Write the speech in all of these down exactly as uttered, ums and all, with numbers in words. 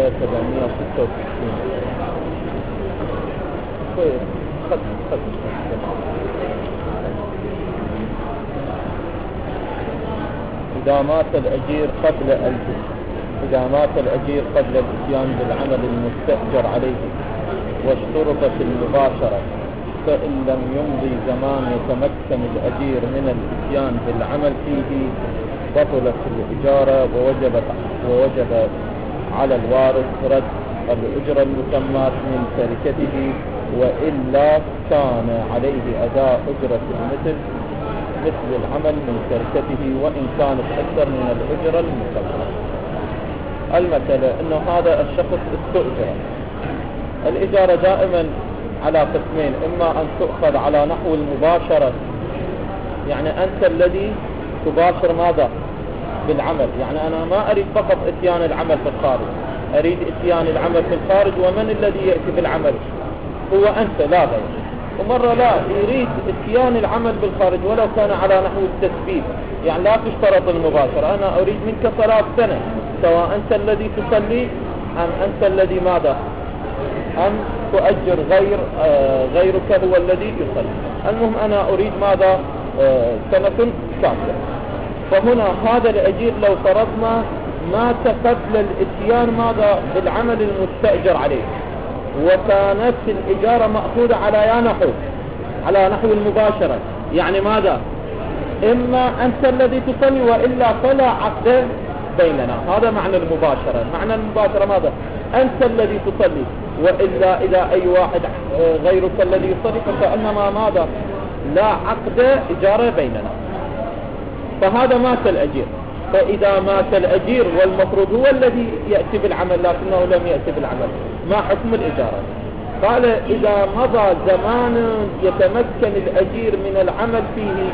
صفحة سبعمائة وستة وستين. خد خد إذا مات الأجير قبل إذا مات الأجير قبل الإتيان بالعمل المستأجر عليه واشترطت المباشرة، فإن لم يمضي زمان يتمكن الأجير من الإتيان بالعمل فيه بطلت الإجارة، ووجبت ووجب على الوارث رد الأجرة المسماة من تركته، وإلا كان عليه أداء أجرة المثل مثل العمل من تركته وإن كانت أكثر من الأجرة المسماة. المسألة أنه هذا الشخص استؤجر. الإجارة دائما على قسمين، إما أن تؤخذ على نحو المباشرة، يعني أنت الذي تباشر ماذا بالعمل، يعني أنا ما أريد فقط إتيان العمل في الخارج، أريد إتيان العمل في الخارج، ومن الذي يأتي بالعمل هو أنت لا غير. ومرة لا يريد إتيان العمل بالخارج ولو كان على نحو التثبيت، يعني لا تشترط المباشرة، أنا أريد منك صلاة سنة، سواء أنت الذي تصلي أم أنت الذي ماذا أم تؤجر غير آه غيرك هو الذي يصلي. المهم أنا أريد ماذا آه سنة كاملة. فهنا هذا الأجير لو فرضنا مات قبل الإتيان ماذا بالعمل المستأجر عليه، وكانت الإجارة مأخوذة على يا نحو على نحو المباشرة، يعني ماذا إما أنت الذي تصلي وإلا فلا عقد بيننا. هذا معنى المباشرة. معنى المباشرة ماذا؟ أنت الذي تصلي، وإلا إذا أي واحد غيرك الذي يصلي فكأنما ماذا لا عقد إجارة بيننا. فهذا مات الأجير. فإذا مات الأجير والمفروض هو الذي يأتي بالعمل لكنه لم يأتي بالعمل، ما حكم الإجارة؟ قال إذا مضى زمان يتمكن الأجير من العمل فيه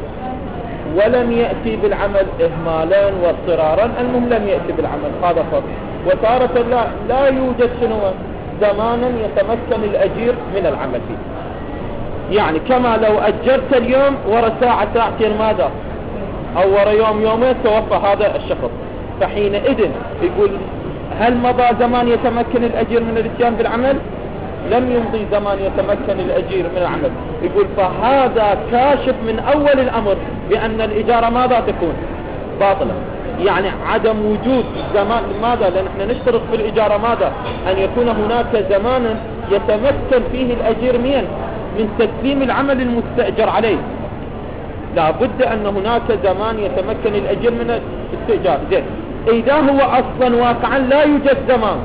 ولم يأتي بالعمل إهمالا واضطرارا، المهم لم يأتي بالعمل، هذا فرض. وتارة لا, لا يوجد شنو زمانا يتمكن الأجير من العمل فيه، يعني كما لو أجرت اليوم ورا ساعة ساعتين ماذا أو ورا يوم يومين توفى هذا الشخص، فحينئذ يقول هل مضى زمان يتمكن الأجير من الاتيان بالعمل؟ لم يمضي زمان يتمكن الأجير من العمل. يقول فهذا كاشف من أول الأمر بأن الإجارة ماذا تكون باطلة، يعني عدم وجود زمان. ماذا؟ لأن احنا نشترط في الإجارة ماذا؟ أن يكون هناك زمان يتمكن فيه الأجير من من تسليم العمل المستأجر عليه. لا بد أن هناك زمان يتمكن الأجير من الاستئجار. زين، إذا هو أصلا واقعا لا يوجد زمان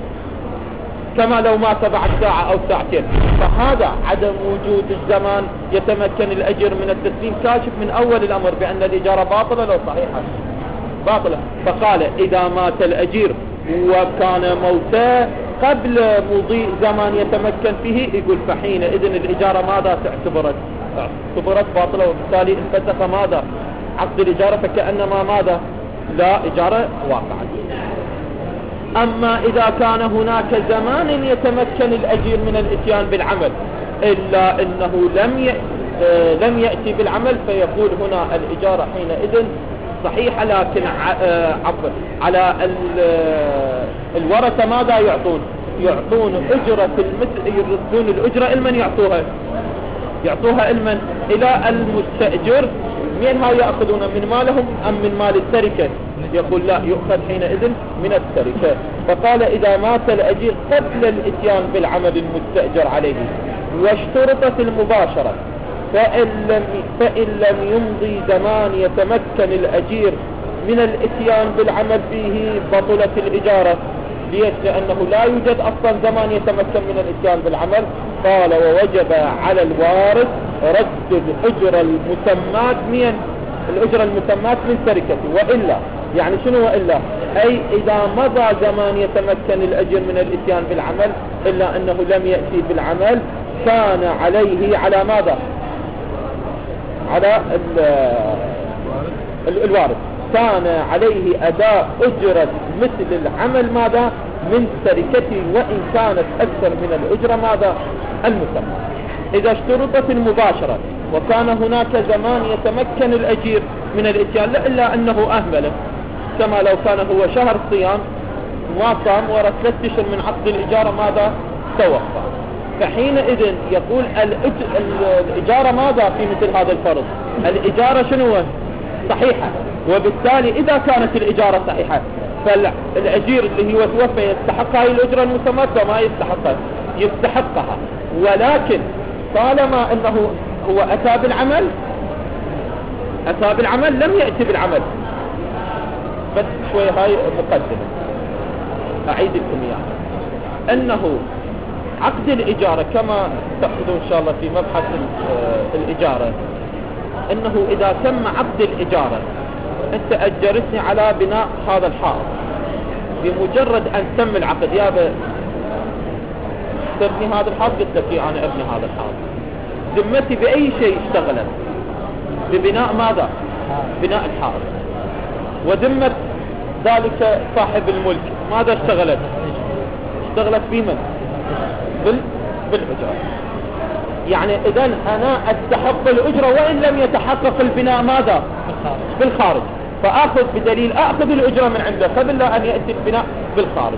كما لو مات بعد ساعة أو ساعتين، فهذا عدم وجود الزمان يتمكن الأجير من التسليم كاشف من أول الأمر بأن الإجارة باطلة لو صحيحة باطلة. فقال إذا مات الأجير وكان موته قبل مضي زمان يتمكن فيه، يقول فحينئذ الإجارة ماذا تعتبرت اعتبرت باطلة، وبالتالي انفسخ ماذا عقد الإجارة، فكأنما ماذا لا إجارة واقعة. أما إذا كان هناك زمان يتمكن الأجير من الإتيان بالعمل إلا أنه لم لم يأتي بالعمل، فيقول هنا الإجارة حينئذ صحيحة، لكن عفوا على الورثة ماذا يعطون؟ يعطون أجرة المثل، يردون الأجرة لمن يعطوها؟ يعطوها لمن؟ إلى المستأجر. من هاي يأخذون من مالهم أم من مال التركة؟ يقول لا، يؤخذ حينئذ من التركة. فقال إذا مات الأجير قبل الإتيان بالعمل المستأجر عليه واشترطت المباشرة، فإن لم, فإن لم يمضي زمان يتمكن الأجير من الإتيان بالعمل فيه بطلت الإجارة. ليش؟ لأنه لا يوجد أصلا زمان يتمكن من الإتيان بالعمل. قال ووجب على الوارث رد الأجرة المسمات من الأجرة المسمات من تركته. وإلا يعني شنو وإلا؟ أي إذا مضى زمان يتمكن الأجير من الإتيان بالعمل إلا أنه لم يأتي بالعمل، كان عليه على ماذا؟ على الوارث كان عليه أداء أجرة مثل العمل ماذا من تركته، وإن كانت أكثر من الأجرة ماذا المسمى. إذا اشترطت المباشرة وكان هناك زمان يتمكن الأجير من الإتيان إلا أنه أهمله، كما لو كان هو شهر صيام ما صام ورا ثلاث اشهر من عقد الإجارة ماذا توفى. فحينئذ يقول الإجارة ماذا في مثل هذا الفرض؟ الإجارة شنو صحيحة، وبالتالي إذا كانت الإجارة صحيحة فالأجير اللي هو توفى يستحق هاي الأجرة المسمى وما يستحقها يستحقها، ولكن طالما أنه هو أتى بالعمل أتى بالعمل لم يأتي بالعمل. بس شوية هاي مقدمة أعيد لكم إياها، أنه عقد الإجارة كما تأخذون إن شاء الله في مبحث الإجارة، أنه إذا تم عقد الإجارة أنت أجرتني على بناء هذا الحائط، بمجرد أن تم العقد يا تبني هذا الحائط قلت لك أنا أبني هذا الحائط، ذمتي بأي شيء اشتغلت ببناء ماذا؟ بناء الحائط. وذمة ذلك صاحب الملك ماذا اشتغلت؟ اشتغلت بمن؟ بال... بالأجرة. يعني إذا أنا أستحق الأجرة وإن لم يتحقق البناء ماذا؟ بالخارج، فأخذ بدليل أخذ الأجرة من عنده قبل لا أن يأتي البناء بالخارج.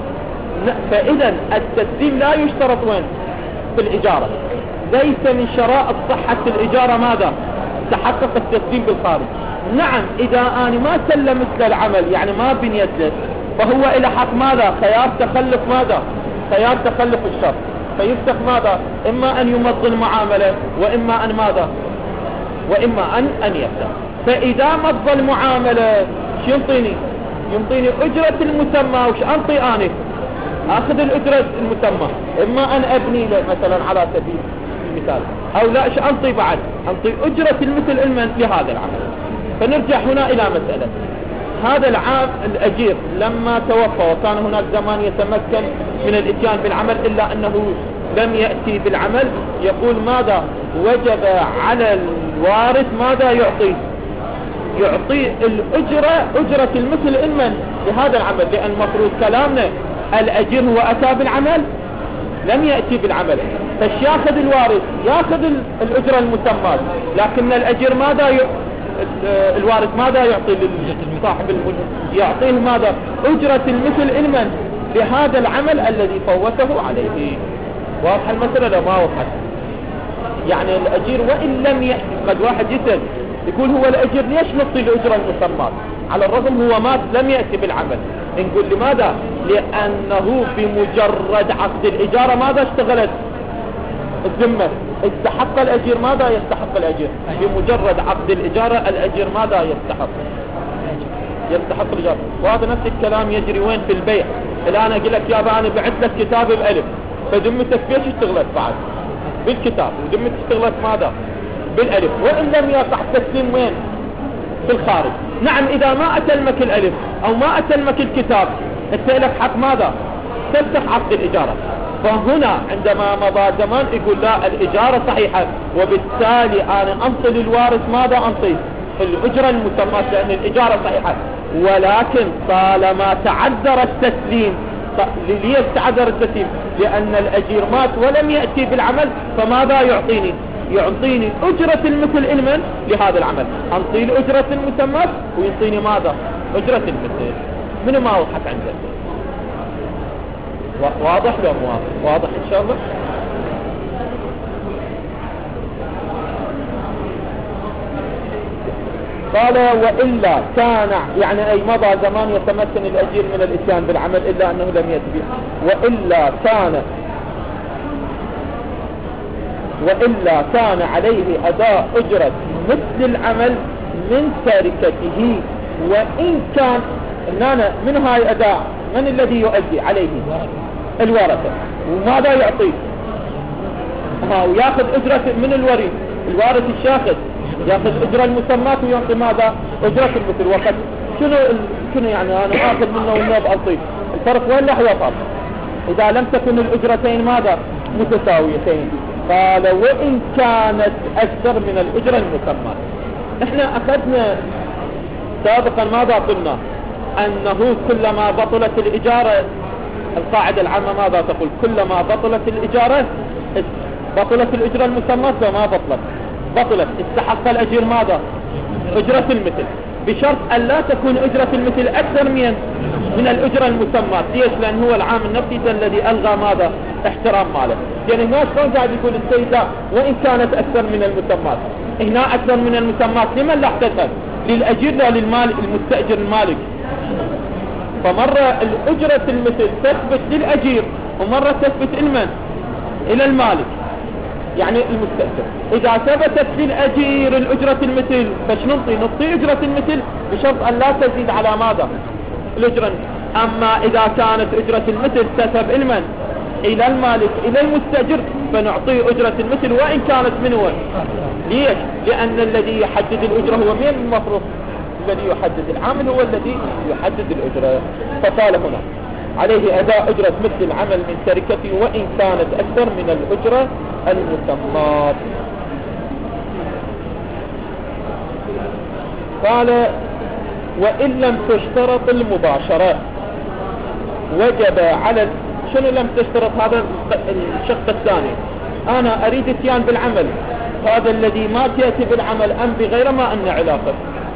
فإذا التسليم لا يشترط وين؟ في الإجارة، ليس من شرائط صحة الإجارة ماذا؟ تحقق التسليم بالخارج. نعم إذا أنا ما سلم مثل العمل يعني ما بنيت له فهو إلى حق ماذا؟ خيار تخلف ماذا؟ خيار تخلف الشرط، فيفتح ماذا؟ إما أن يمضي المعاملة وإما أن ماذا؟ وإما أن أن يفتح. فإذا مضى المعاملة شو ينطيني؟ ينطيني أجرة المسمى. وش أنطي أنا؟ أخذ الأجرة المسمى، إما أن أبني له مثلا على سبيل المثال، أو لا. شو أنطي بعد؟ أنطي أجرة المثل المن لهذا العمل. فنرجع هنا إلى مسألة هذا العام الأجير لما توفى وكان هناك زمان يتمكن من الاتيان بالعمل إلا أنه لم يأتي بالعمل، يقول ماذا؟ وجب على الوارث ماذا يعطي؟ يعطي الأجرة أجرة المثل المن لهذا العمل، لأن مفروض كلامنا الأجير هو أتى بالعمل لم يأتي بالعمل، فش ياخذ الوارث؟ ياخذ الأجرة المسمى، لكن الأجير ماذا ي... الوارث ماذا يعطي لصاحب الملك؟ يعطيه ماذا؟ أجرة المثل المن لهذا العمل الذي فوته عليه. واضح المسألة لا ما وضحت؟ يعني الأجير وإن لم يأتي، قد واحد يسأل يقول هو الأجير ليش نعطي الأجرة المسمى على الرغم هو ما لم يأتي بالعمل؟ نقول لماذا؟ لأنه بمجرد عقد الإجارة ماذا اشتغلت؟ الذمة. استحق الأجير ماذا يستحق الأجير؟ بمجرد عقد الإجارة الأجير ماذا يستحق؟ يستحق الإجارة. وهذا نفس الكلام يجري وين؟ في البيع. الآن أقول لك يابا أنا بعت لك كتاب بألف، فذمتك بيش اشتغلت بعد؟ بالكتاب. وذمتك اشتغلت ماذا؟ بالألف، وإن لم يقع تسليم وين؟ في الخارج. نعم إذا ما أتلمك الألف أو ما أتلمك الكتاب أنت لك حق ماذا؟ تفتح عقد الإجارة. فهنا عندما مضى زمان يقول لا الإجارة صحيحة، وبالتالي أنا أنطي للوارث ماذا؟ أنطي الأجرة المسمى لأن الإجارة صحيحة، ولكن طالما تعذر التسليم. ليش تعذر التسليم؟ لأن الأجير مات ولم يأتي بالعمل، فماذا يعطيني؟ يعطيني أجرة المثل المن لهذا العمل، أنطي له أجرة المسمى ويعطيني ماذا؟ أجرة المثل. من ما وضحت عندك؟ واضح لو مو واضح؟ واضح إن شاء الله. قال وإلا كان، يعني أي مضى زمان يتمكن الأجير من الإتيان بالعمل إلا أنه لم يأتي به. وإلا كان وإلا كان عليه أداء أجرة مثل العمل من تركته. وإن كان إننا من هاي أداء من الذي يؤدي عليه؟ الورثة. وماذا يعطيه؟ ها ويأخذ أجرة من الوريث. الوارث الشاخص يأخذ أجرة المسمات ويعطي ماذا؟ أجرة المثل. وقت شنو شنو يعني أنا آخذ منه والنوب أعطيه؟ الفرق وين راح يطلع إذا لم تكن الأجرتين ماذا؟ متساويتين. قال وإن كانت أكثر من الأجرة المسمى. احنا أخذنا سابقا ماذا قلنا؟ أنه كلما بطلت الإجارة، القاعدة العامة ماذا تقول؟ كلما بطلت الإجارة بطلت الأجرة المسمى فما بطلت بطلت استحق الأجير ماذا؟ أجرة المثل، بشرط أن لا تكون أجرة المثل أكثر من من الأجرة المسمى. ليش؟ لأن هو العامل النفسي الذي ألغى ماذا؟ احترام ماله. يعني هنا شلون قاعد يقول السيد لا وإن كانت أكثر من المسمات. هنا أكثر من المسمات لمن لا احتسب؟ للأجير لا للمال المستأجر المالك. فمرة الأجرة المثل تثبت للأجير ومرة تثبت لمن؟ إلى المالك يعني المستأجر. إذا ثبتت للأجير الأجرة المثل فش نعطي؟ نعطي أجرة المثل بشرط أن لا تزيد على ماذا؟ الأجرة. أما إذا كانت أجرة المثل تذهب إلى من؟ إلى المالك إلى المستأجر فنعطيه أجرة المثل وإن كانت من هو. ليش؟ لأن الذي يحدد الأجرة هو مين المفروض؟ الذي يحدد العمل هو الذي يحدد الأجرة. فقال هنا عليه أداء أجرة مثل العمل من شركته وإن كانت أكثر من الأجرة المسمات. قال وإن لم تشترط المباشرة وجب على شنو لم تشترط؟ هذا الشق الثاني. أنا أريد اتيان بالعمل، هذا الذي ما تأتي بالعمل أم بغير ما أن علاقة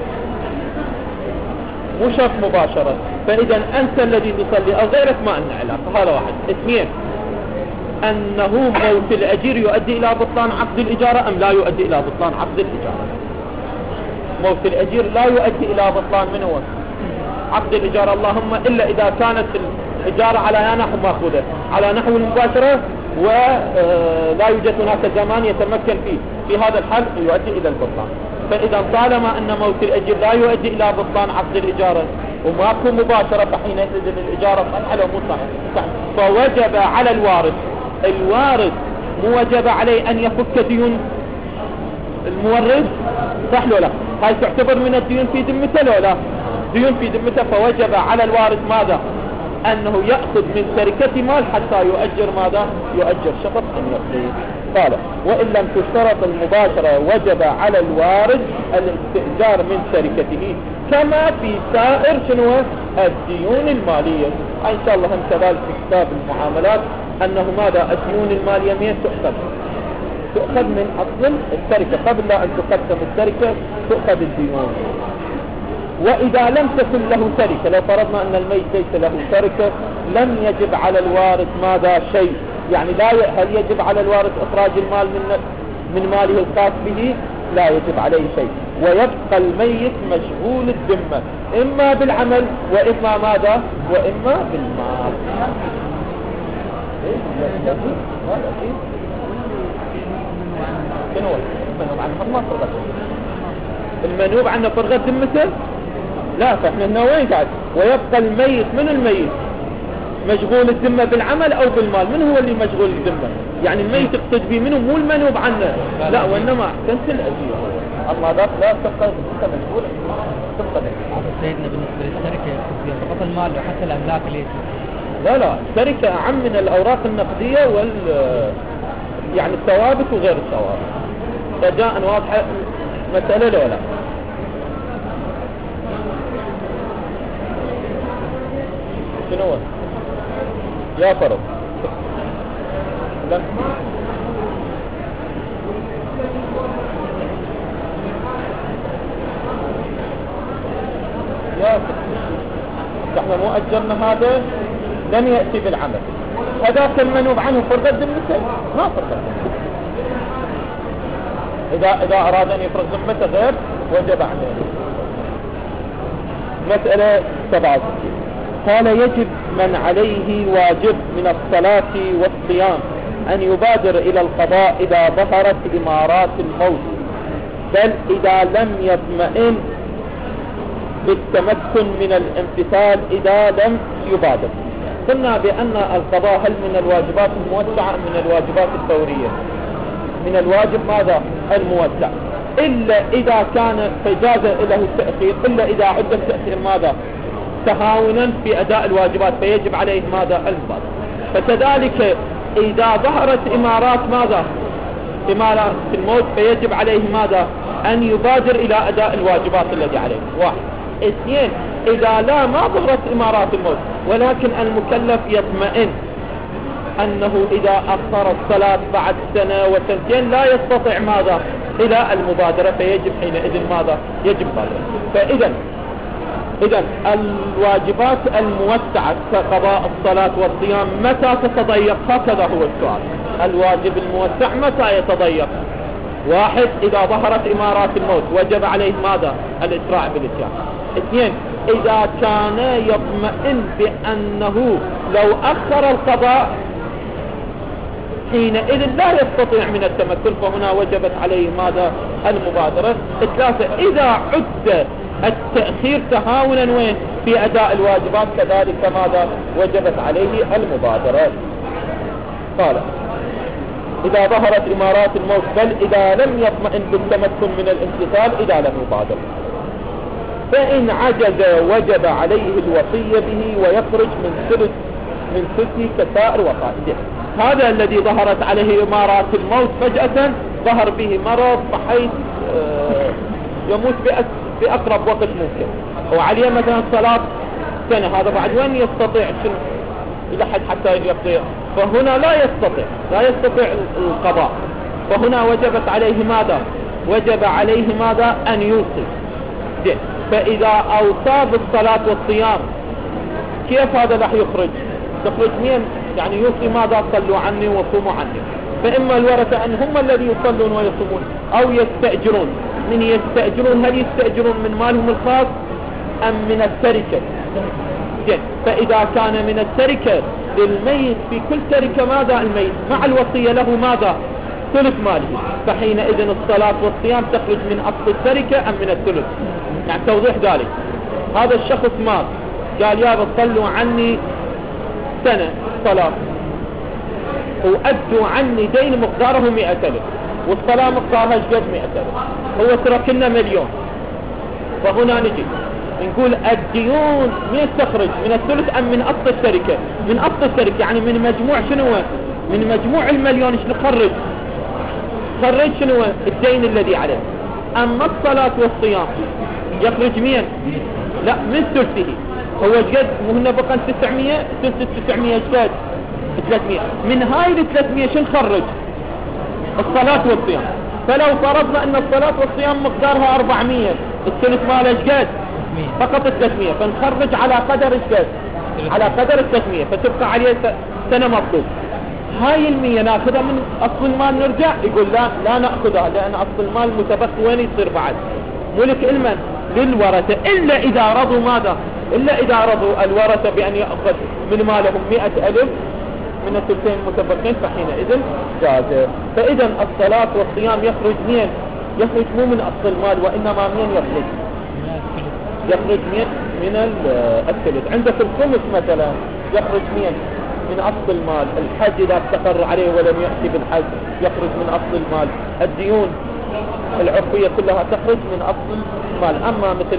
مو شرط مباشرة. فإذا أنت الذي تصلي أو غيرك ما أن علاقة. هذا واحد. اثنين أنه موت الأجير يؤدي إلى بطلان عقد الإجارة أم لا يؤدي إلى بطلان عقد الإجارة؟ موت الأجير لا يؤدي إلى بطلان من هو؟ عقد الإجارة، اللهم إلا إذا كانت الإجارة على نحو مأخوذة على نحو المباشرة ولا يوجد هناك زمان يتمكن فيه، في هذا الحال يؤدي إلى البطلان. فإذا طالما أن موت الأجير لا يؤدي إلى بطلان عقد الإجارة وماكو مباشرة فحينئذ الإجارة صحيحة لو مو صحيحة. فوجب على الوارث، الوارث مو وجب عليه أن يفك ديون المورث، صح لو لا؟ هاي تعتبر من الديون في ذمته لو لا؟ ديون في ذمته. فوجب على الوارث ماذا؟ أنه يأخذ من شركة مال حتى يؤجر ماذا؟ يؤجر شخص أن يقضي. قال وإن لم تشترط المباشرة وجب على الوارث الاستئجار من شركته كما في سائر شنو الديون المالية. إن شاء الله هم كذلك في كتاب المعاملات أنه ماذا؟ الديون المالية من تؤخذ؟ تؤخذ من أصل الشركة قبل أن تقدم الشركة تؤخذ الديون. وإذا لم تكن له شركة، لو فرضنا أن الميت ليس له شركة لم يجب على الوارث ماذا؟ شيء. يعني لا ي... هل يجب على الوارث إخراج المال من من ماله الخاص به؟ لا يجب عليه شيء. ويبقى الميت مشغول الذمة إما بالعمل وإما ماذا؟ وإما بالمال. المنوب عنه ما فرغت المنوب عنه فرغت ذمته؟ لا. فإحنا هنا وين قاعد؟ ويبقى الميت من الميت مشغول الذمة بالعمل أو بالمال. من هو اللي مشغول الذمة؟ يعني الميت يقصد به منه مو المنوب عنه، لا وإنما أحسنت الأجير. أما ذاك لا تبقى أنت مشغول تبقى. سيدنا بالنسبة للشركة فقط المال وحتى الأملاك ليش؟ لا لا الشركة أعم من الأوراق النقدية وال يعني الثوابت وغير الثوابت. رجاء واضحة مسألة لو لا؟ شنو هو؟ يا فرض لا يا فرض احنا مو أجرنا هذا لم يأتي بالعمل، هذاك المنوب عنه فرغت ذمته ما فرغت. إذا إذا أراد أن يفرغ ذمته غير وجب عليه. مسألة سبعة قال يجب من عليه واجب من الصلاة والصيام أن يبادر إلى القضاء إذا ظهرت إمارات الموت، بل إذا لم يطمئن بالتمكن من الامتثال إذا لم يبادر. قلنا بأن القضاء هل من الواجبات الموسعة من الواجبات الفورية؟ من الواجب ماذا؟ الموسع، إلا إذا كان فجاز له التأخير، إلا إذا عد التأخير ماذا؟ تهاونا في أداء الواجبات فيجب عليه ماذا؟ المبادرة. فكذلك إذا ظهرت إمارات ماذا؟ إمارات الموت فيجب عليه ماذا؟ أن يبادر إلى أداء الواجبات التي عليه. واحد. اثنين إذا لا ما ظهرت إمارات الموت ولكن المكلف يطمئن أنه إذا أخر الصلاة بعد سنة وسنتين لا يستطيع ماذا؟ إلى المبادرة فيجب حينئذ ماذا؟ يجب مبادرة. فإذا إذن الواجبات الموسعة كقضاء الصلاة والصيام متى تتضيق؟ هكذا هو السؤال. الواجب الموسع متى يتضيق؟ واحد، إذا ظهرت إمارات الموت وجب عليه ماذا؟ الإسراع بالإتيان. اثنين، إذا كان يطمئن بأنه لو أخر القضاء حينئذ لا يستطيع من التمكن، فهنا وجبت عليه ماذا؟ المبادرة. ثلاثة، إذا عد التأخير تهاونا وين؟ في أداء الواجبات، كذلك ماذا؟ وجبت عليه المبادرة. قال إذا ظهرت إمارات الموت، بل إذا لم يطمئن بالتمكن من الامتثال إذا لم يبادر. فإن عجز وجب عليه الوصية به ويخرج من ثلث من ثلثه كسائر وقائده. هذا الذي ظهرت عليه إمارات الموت فجأة، ظهر به مرض بحيث يموت بأقرب وقت ممكن، وعليه مثلا صلاة سنة، هذا بعد وين يستطيع شنو إلى حد حتى يقضي؟ فهنا لا يستطيع لا يستطيع القضاء، فهنا وجبت عليه ماذا؟ وجب عليه ماذا؟ أن يوصي. فإذا أوصى بالصلاة والصيام كيف هذا راح يخرج؟ تخرج مين؟ يعني يوصي ماذا؟ صلوا عني وصوموا عني. فإما الورثة أن هم الذي يصلون ويصومون، أو يستأجرون. من يستأجرون؟ هل يستأجرون من مالهم الخاص أم من التركة؟ فإذا كان من التركة للميت في كل تركة ماذا؟ الميت مع الوصية له ماذا؟ ثلث ماله، فحينئذ الصلاة والصيام تخرج من أصل التركة أم من الثلث؟ يعني توضيح ذلك، هذا الشخص مات قال يا صلوا عني سنة صلاة وأدوا عني دين مقداره مئة ألف، والصلاة مقدارها جد مئة ألف، هو ترك لنا مليون. فهنا نجي نقول الديون مين تخرج؟ من الثلث أم من أصل التركة؟ من أصل التركة، يعني من مجموع شنو؟ من مجموع المليون. ايش نخرج؟ خرج شنو؟ الدين الذي عليه. أما الصلاة والصيام يخرج مين؟ لا، من ثلثه. هو جد وهنا بقى تسعمية، ثلث تسعمية جد ثلاثمية. من هاي ال ثلاثمية شو نخرج؟ الصلاة والصيام. فلو فرضنا أن الصلاة والصيام مقدارها أربعمية، الثلث ماله جد فقط ثلاثمية، فنخرج على قدر الجد، على قدر ثلاثمية، فتبقى عليه سنة مطلوب. هاي المية ناخذها من أصل المال نرجع؟ يقول لا لا نأخذها، لأن أصل المال متبقي وين يصير بعد؟ ملك المن للورثة، إلا إذا رضوا ماذا؟ إلا إذا رضوا الورثة بأن يأخذ من مالهم مئة ألف من الثلثين المتبقين، فحينئذ جاز. فإذا الصلاة والصيام يخرج مين؟ يخرج مو من أصل المال، وإنما مين يخرج؟ يخرج مين؟ من الثلث. عندك الخمس مثلا يخرج مين؟ من أصل المال. الحج إذا استقر عليه ولم يأتي بالحج يخرج من أصل المال. الديون العرفية كلها تخرج من أصل المال. أما مثل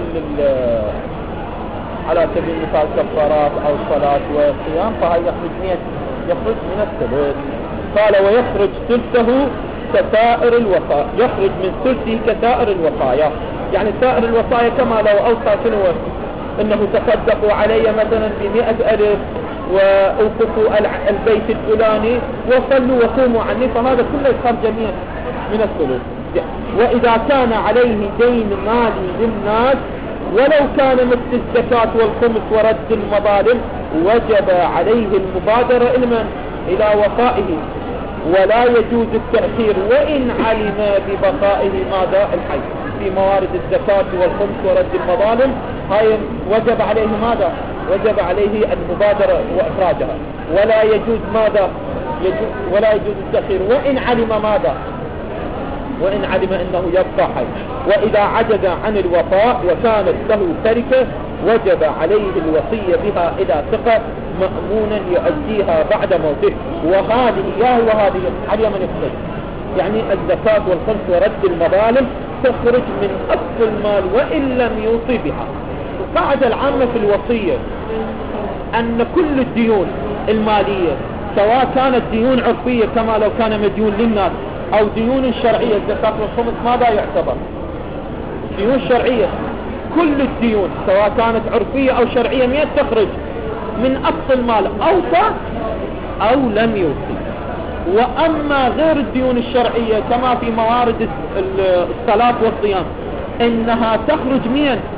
على سبيل المثال كفارات أو صلاة وصيام فهي يخرج مين؟ يخرج من الثلث. قال ويخرج ثلثه كسائر الوصايا، يخرج من ثلثه كسائر الوصايا، يعني سائر الوصايا كما لو أوصى شنو؟ إنه تصدقوا علي مثلا بمئة ألف وأوقفوا البيت الفلاني وصلوا وقوموا عني، فهذا كله يخرج جميعا من الثلث. وإذا كان عليه دين مالي للناس ولو كان مثل الزكاة والخمس ورد المظالم وجب عليه المبادرة إلمن إلى وفائه، ولا يجوز التأخير وإن علم ببقائه ماذا؟ الحي. في موارد الزكاة والخمس ورد المظالم هاي وجب عليه ماذا؟ وجب عليه المبادرة وإخراجها، ولا يجوز ماذا؟ يجوز ولا يجوز التأخير وإن علم ماذا؟ وإن علم أنه يبقى حي. وإذا عجز عن الوفاء وكانت له تركة وجب عليه الوصية بها إذا ثقة مأمونا يؤديها بعد موته. وهذه يا وهذه على من يخرج، يعني الزكاة والخمس ورد المظالم تخرج من أصل المال وإن لم يوصي بها. القاعدة العامة في الوصية أن كل الديون المالية سواء كانت ديون عرفية كما لو كان مديون للناس أو ديون شرعية، الزكاة والخمس ماذا يعتبر؟ ديون شرعية. كل الديون سواء كانت عرفية أو شرعية مين تخرج؟ من أصل المال أوصى أو لم يوصي. وأما غير الديون الشرعية كما في موارد الصلاة والصيام إنها تخرج مين؟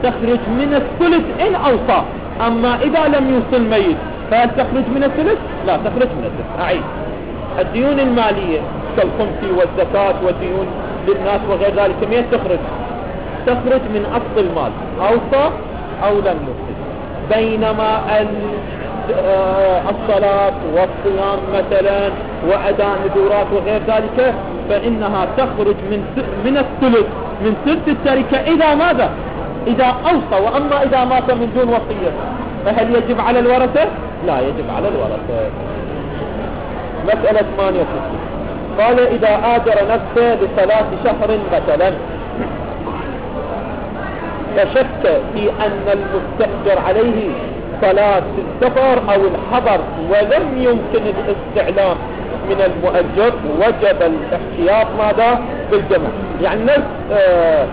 تخرج من الثلث إن أوصى. أما إذا لم يوصل ميت فهل تخرج من الثلث؟ لا تخرج من الثلث. أعيد: الديون المالية كالخمس والزكاة والديون للناس وغير ذلك كمية تخرج تخرج من أصل المال، أوصى أو لم يوصل. بينما الصلاة والصيام مثلا وأداء ندورات وغير ذلك فإنها تخرج من من الثلث من ثلث التركة إذا ماذا؟ إذا أوصى. وأما إذا مات من دون وصية فهل يجب على الورثة؟ لا يجب على الورثة. مسألة ثمانية وستين قال: إذا آجر نفسه لصلاة شهر مثلا فشك في أن المستأجر عليه صلاة السفر أو الحضر ولم يمكن الاستعلام من المؤجر وجب الاحتياط ماذا؟ بالجمع. يعني نفس آه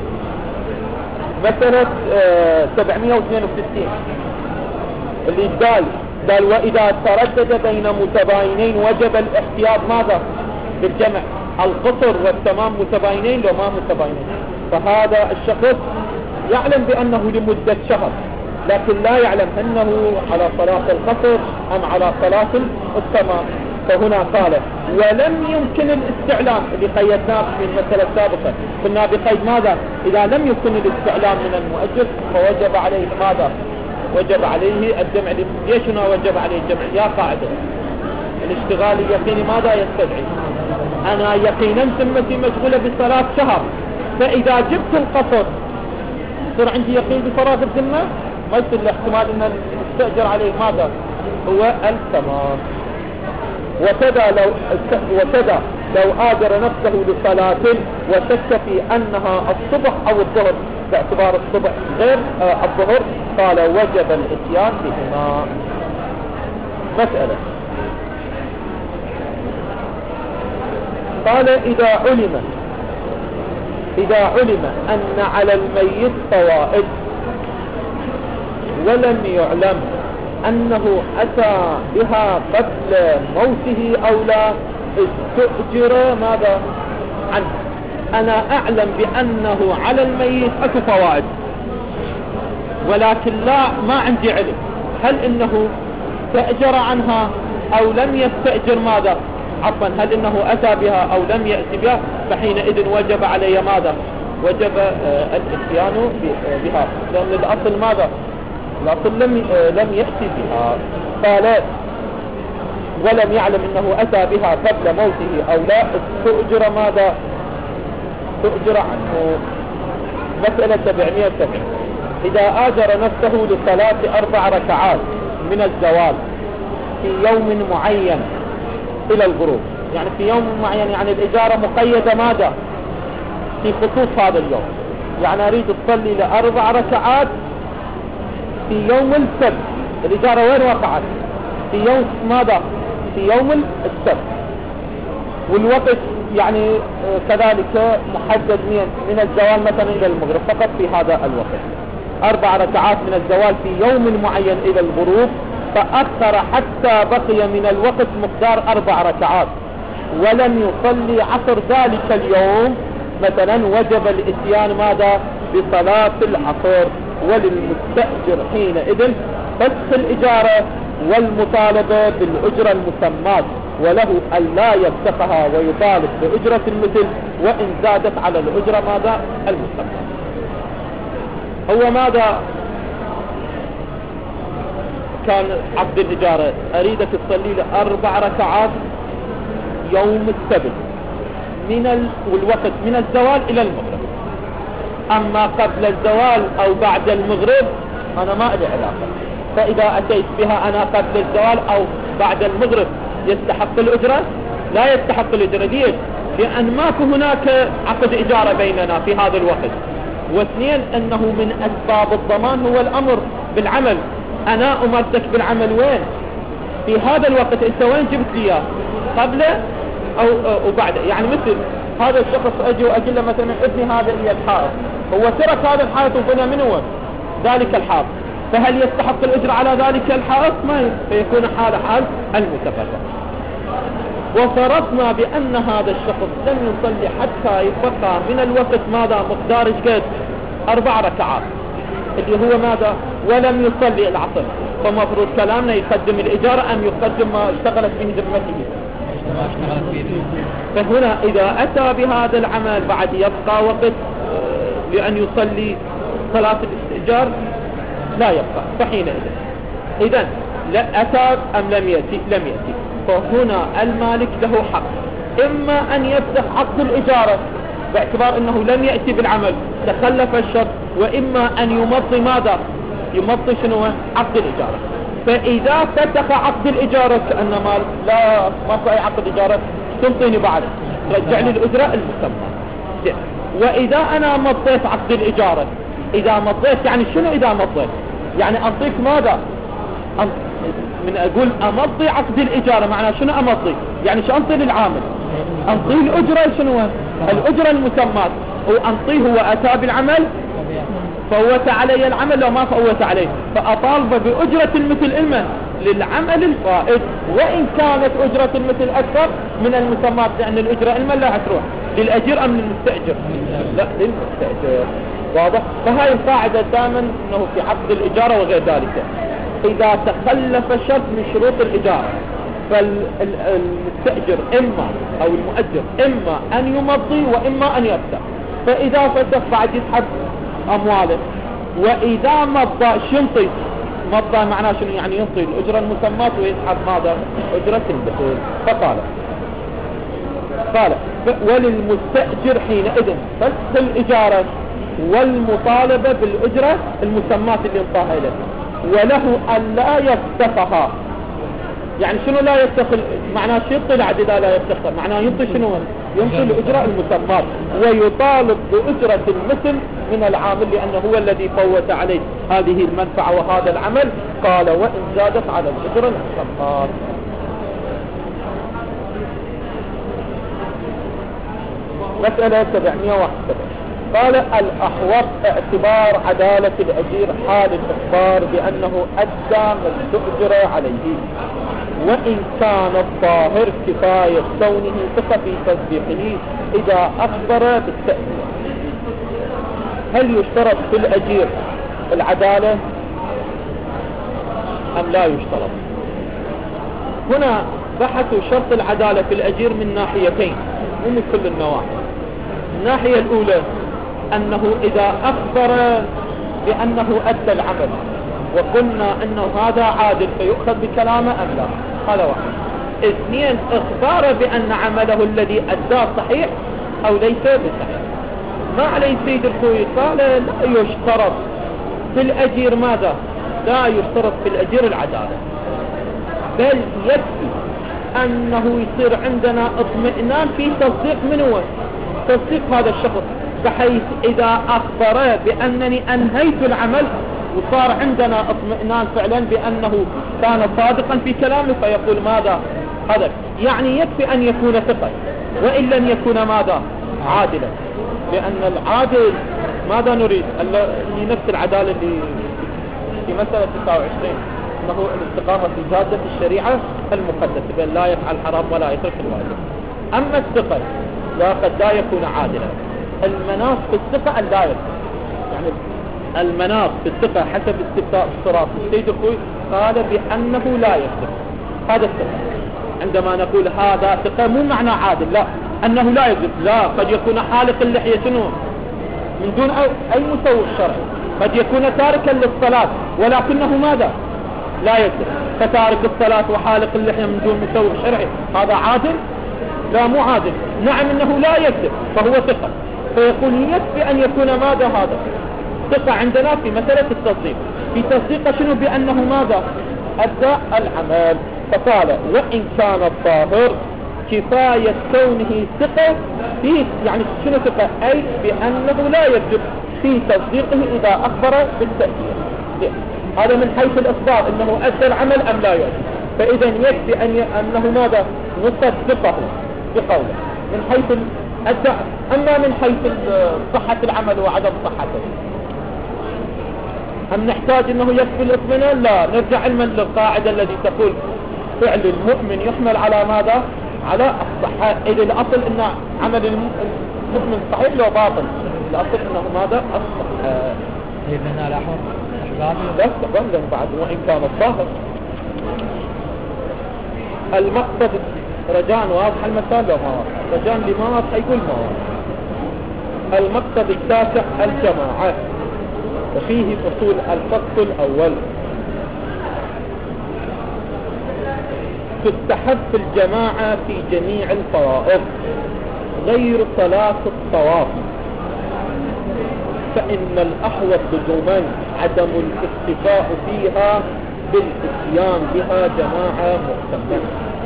مسألة آه سبعمائة واثنين وستين اللي قال قال وإذا تردد بين متباينين وجب الاحتياط ماذا؟ بالجمع. القصر والتمام متباينين لو ما متباينين، فهذا الشخص يعلم بأنه لمدة شهر لكن لا يعلم أنه على صلاة القصر أم على صلاة التمام. فهنا قال ولم يمكن الاستعلام اللي قيدناه في المسألة السابقة، قلنا بقيد ماذا؟ إذا لم يمكن الاستعلام من المؤجر فوجب عليه ماذا؟ وجب عليه الجمع. ليش هنا وجب عليه الجمع؟ يا قاعدة الاشتغال اليقيني ماذا يستدعي؟ أنا يقينا ذمتي مشغولة بصلاة شهر، فإذا جبت القصر يصير عندي يقين بفراغ الذمة؟ ما يصير الاحتمال أن المستأجر عليه ماذا؟ هو التمام. وكذا لو وكذا لو آجر نفسه لصلاة وشك في أنها الصبح أو الظهر باعتبار الصبح غير آه الظهر قال وجب الاتيان بهما. مسألة قال إذا علم إذا علم أن على الميت فوائد ولم يعلم أنه أتى بها قبل موته أو لا استؤجر ماذا عنه. أنا أعلم بأنه على الميت أكو فوائد ولكن لا ما عندي علم هل إنه استأجر عنها أو لم يستأجر ماذا عفوا هل إنه أتى بها أو لم يأتي بها، فحينئذ وجب علي ماذا؟ وجب آه الاتيان بها، لأن الأصل ماذا؟ الأصل لم آه لم يأتي بها. قال ولم يعلم إنه أتى بها قبل موته أو لا استؤجر ماذا؟ استؤجر عنه. مسألة سبعمائة وسبعين إذا آجر نفسه لصلاة أربع ركعات من الزوال في يوم معين إلى الغروب، يعني في يوم معين، يعني الإجارة مقيدة ماذا؟ في خصوص هذا اليوم، يعني أريد تصلي لأربع ركعات في يوم السبت. الإجارة وين وقعت؟ في يوم ماذا؟ في يوم السبت. والوقت يعني كذلك محدد من من الزوال مثلا إلى المغرب فقط في هذا الوقت. أربع ركعات من الزوال في يوم معين إلى الغروب، فأخر حتى بقي من الوقت مقدار أربع ركعات ولم يصلي عصر ذلك اليوم مثلا، وجب الاتيان ماذا؟ بصلاة العصر. وللمستأجر حينئذ فسخ الإجارة والمطالبة بالأجرة المسماة، وله أن لا يفسخها ويطالب بأجرة المثل وإن زادت على الأجرة ماذا؟ المسماة. هو ماذا كان عقد الإجارة؟ أريدك تصلي لأربع ركعات يوم السبت من ال... والوقت من الزوال إلى المغرب. أما قبل الزوال أو بعد المغرب أنا ما لي علاقة. فإذا أتيت بها أنا قبل الزوال أو بعد المغرب يستحق الأجرة؟ لا يستحق الأجرة. ليش؟ لأن ماكو هناك عقد إجارة بيننا في هذا الوقت. واثنين أنه من أسباب الضمان هو الأمر بالعمل. أنا أمرتك بالعمل وين؟ في هذا الوقت. أنت وين جبت لي قبل أو, أو بعد؟ يعني مثل هذا الشخص أجي وأقول له مثلا ابني هذا هي الحائط، هو ترك هذا الحائط وبنى منه ذلك الحائط، فهل يستحق الأجر على ذلك الحائط؟ ما فيكون حال حال المتفرق. وفرضنا بأن هذا الشخص لم يصلي حتى يبقى من الوقت ماذا؟ مقدار قد أربع ركعات. اللي هو ماذا؟ ولم يصلي العصر، فمفروض كلامنا يقدم الإجارة أم يقدم ما اشتغلت به ذمته؟ ما اشتغلت به. فهنا إذا أتى بهذا العمل بعد يبقى وقت لأن يصلي صلاة الاستئجار لا يبقى، فحينئذ إذن لا أتى أم لم يأتي؟ لم يأتي. فهنا المالك له حق، إما أن يفتح عقد الإجارة باعتبار أنه لم يأتي بالعمل تخلف الشرط، وإما أن يمضي ماذا؟ يمضي شنو؟ عقد الإجارة. فإذا فتح عقد الإجارة كأن مال لا ما أي عقد إجارة تنطيني بعد رجع لي الأجرة المسمى. وإذا أنا مضيت عقد الإجارة، إذا مضيت يعني شنو إذا مضيت؟ يعني أعطيك ماذا؟ من أقول أمضي عقد الإجارة معناه شنو أمضي؟ يعني شو أنطي للعامل؟ أنطيه الأجرة شنو؟ الأجرة المسمات، وأنطيه هو أتى بالعمل فوت علي العمل لو ما فوت عليه، فأطالب بأجرة المثل إلمه للعمل الفائت، وإن كانت أجرة المثل أكثر من المسمات، لأن الأجرة إلمه لا هتروح للأجير أم للمستأجر؟ لا للمستأجر. واضح؟ فهاي القاعدة دائما أنه في عقد الإجارة وغير ذلك إذا تخلف شرط من شروط الإجارة فالمستأجر إما أو المؤجر إما أن يمضي وإما أن يفتح. فإذا فتح بعد يسحب أمواله، وإذا مضى شنطي مضى معناه شنو؟ يعني ينطي الأجرة المسمات ويسحب ماذا؟ أجرة الدخول. فقال قال وللمستأجر حينئذ فسخ الإجارة والمطالبة بالأجرة المسمات اللي انطاها له، وله أن لا يفتخها. يعني شنو لا يفتخ؟ معناه شو يطلع إذا لا يفتخ؟ معناه ينطي شنو؟ ينطي الأجرة المسمات، ويطالب بأجرة المثل من العامل لأنه هو الذي فوت عليه هذه المنفعة وهذا العمل. قال وإن زادت على الأجرة المسمات. مسألة سبعمائة وواحد وسبعين. قال الأحوط اعتبار عدالة الأجير حال الإخبار بأنه أدى ما استؤجر عليه، وإن كان الظاهر كفاية كونه ثقة في تصديقه إذا أخبر بالتأثير. هل يشترط في الأجير العدالة أم لا يشترط؟ هنا بحثوا شرط العدالة في الأجير من ناحيتين مو من كل النواحي. الناحية الأولى أنه إذا أخبر بأنه أدى العمل وقلنا أنه هذا عادل فيؤخذ بكلامه أم لا؟ هذا واحد. اثنين اخبار بأن عمله الذي أداه صحيح أو ليس بصحيح. ما عليه سيد الخوي؟ قال لا يشترط في الأجير ماذا؟ لا يشترط في الأجير العدالة، بل يكفي أنه يصير عندنا اطمئنان في تصديق من هو؟ تصديق هذا الشخص، بحيث إذا أخبر بأنني أنهيت العمل وصار عندنا اطمئنان فعلا بأنه كان صادقا في كلامه فيقول ماذا؟ هذا يعني يكفي أن يكون ثقة وإن لم يكون ماذا؟ عادلا. لأن العادل ماذا نريد؟ نفس العدالة اللي في مسألة تسعة وعشرين أنه الاستقامة في جادة الشريعة المقدسة بأن لا يفعل حرام ولا يترك الواجب. أما الثقة لا قد لا يكون عادلا. المناص في الثقة أن لا يكون، يعني المناص في الثقة حسب استفتاء الصراط السيد الخوي قال بأنه لا يكذب. هذا الثقة عندما نقول هذا ثقة مو معنى عادل، لا أنه لا يكذب، لا قد يكون حالق اللحية شنو من دون أي مسوغ شرعي، قد يكون تاركا للصلاة ولكنه ماذا؟ لا يكذب. فتارك الصلاة وحالق اللحية من دون مسوغ شرعي هذا عادل؟ لا مو عادل. نعم انه لا يكذب فهو ثقة، فيقول يكفي ان يكون ماذا؟ هذا ثقة عندنا في مسألة التصديق. في تصديق شنو؟ بأنه ماذا؟ أدى العمل. فقال وإن كان الظاهر كفاية كونه ثقة في، يعني شنو ثقة؟ أي بأنه لا يكذب في تصديقه إذا أخبر بالتأثير. هذا من حيث الإخبار أنه أدى العمل أم لا يؤدي. فإذا يكفي أن ي... أنه ماذا؟ نصدقه بقوله من حيث أدى. أما من حيث صحة العمل وعدم صحته هم نحتاج أنه يكفي الاطمئنان؟ لا، نرجع علما للقاعدة التي تقول فعل المؤمن يحمل على ماذا؟ على الصحة. إذا الأصل أن عمل المؤمن صحيح لو باطل، الأصل أنه ماذا؟ الصحة. لأن الأحوط أحبابي لا تقبل بعد وإن كان الظاهر المقصد رجاء واضح المثال لو ما واضح رجاء لما واضح يقول ما واضح. المقصد التاسع الجماعة، وفيه فصول. الفصل الأول: تستحب الجماعة في جميع الفرائض غير صلاة الطواف، فإن الأحوط لزوما عدم الاكتفاء فيها بالاتيان بها جماعة مؤتمنة.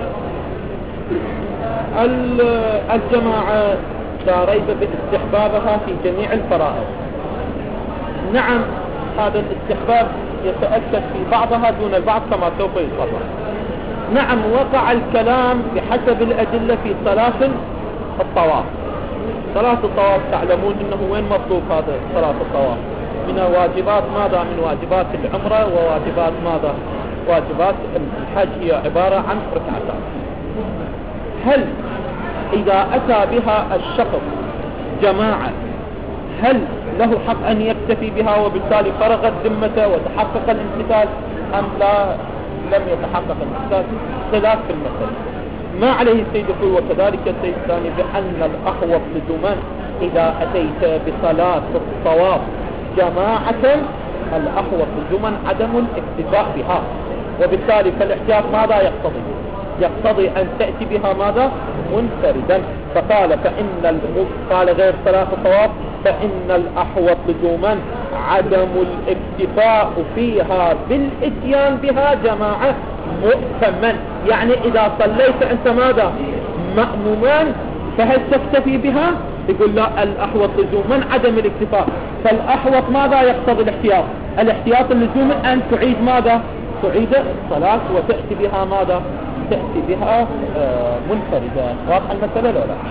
الجماعة لا ريب باستحبابها في جميع الفرائض. نعم هذا الاستحباب يتأكد في بعضها دون البعض كما سوف يصرح. نعم وقع الكلام بحسب الأدلة في صلاة الطواف. صلاة الطواف تعلمون انه وين مطلوب هذا صلاة الطواف؟ من واجبات ماذا؟ من واجبات العمرة وواجبات ماذا؟ واجبات الحج. هي عبارة عن ركعتان. هل إذا أتى بها الشخص جماعة هل له حق أن يكتفي بها وبالتالي فرغت ذمته وتحقق الامتثال أم لا لم يتحقق الامتثال؟ خلاف في المسألة. ما عليه السيد يقول وكذلك السيد الثاني بأن الأحوط لزمان إذا أتيت بصلاة الطواف جماعة الأحوط لزمان عدم الاكتفاء بها، وبالتالي فالاحتياط ماذا يقتضي؟ يقتضي أن تأتي بها ماذا؟ منفردا. فقال فإن الم... قال غير صلاة الطواف فإن الأحوط لزوما عدم الاكتفاء فيها بالاتيان بها جماعة مؤتمن. يعني إذا صليت أنت ماذا؟ مأمومان فهل تكتفي بها؟ يقول لا، الأحوط لزوما عدم الاكتفاء. فالأحوط ماذا يقتضي الاحتياط؟ الاحتياط اللزوم أن تعيد ماذا؟ تعيد الصلاة وتأتي بها ماذا؟ تأتي بها آه منفردة. واضح المسألة ولا لا؟